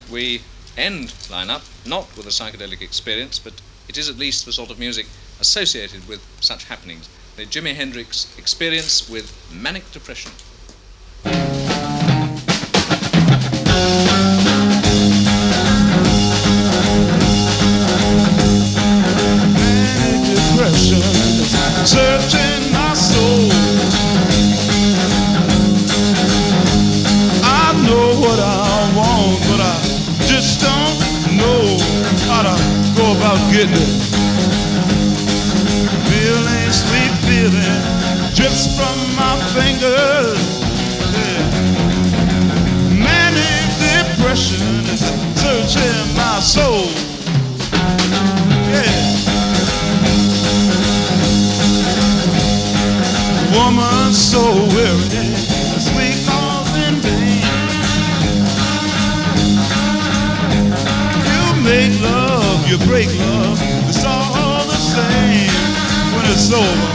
we end Line Up not with a psychedelic experience, but it is at least the sort of music associated with such happenings. The Jimi Hendrix Experience with Manic Depression. Manic depression is searching my soul. I know what I want, but I just don't know how to go about getting it. Feeling, sweet feeling drips from my fingers. Yeah. Manic depression is searching my soul. Yeah. Woman so weary, sweet cause in vain. You make love, you break love, it's all the same when it's over.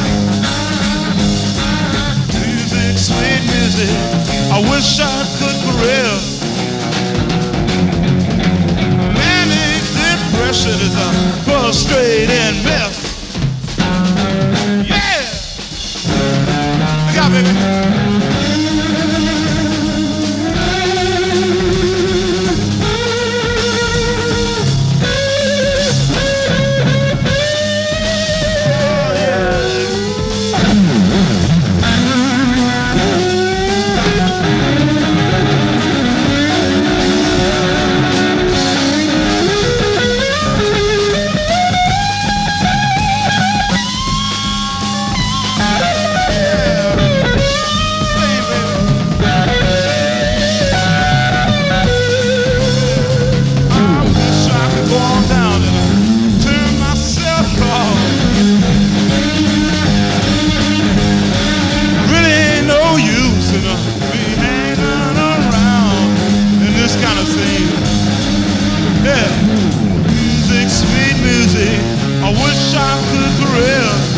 Music, sweet music, I wish I could caress. Manic depression is a frustrating mess. Yeah! Look out, baby. I wish I could caress.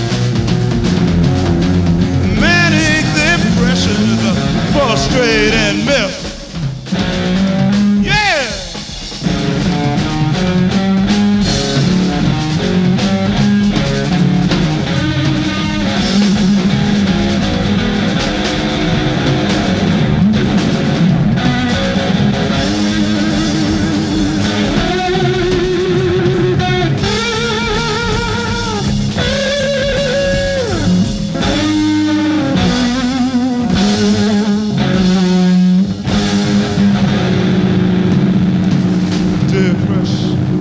Manic depression is a frustrating mess. Yeah! Depression.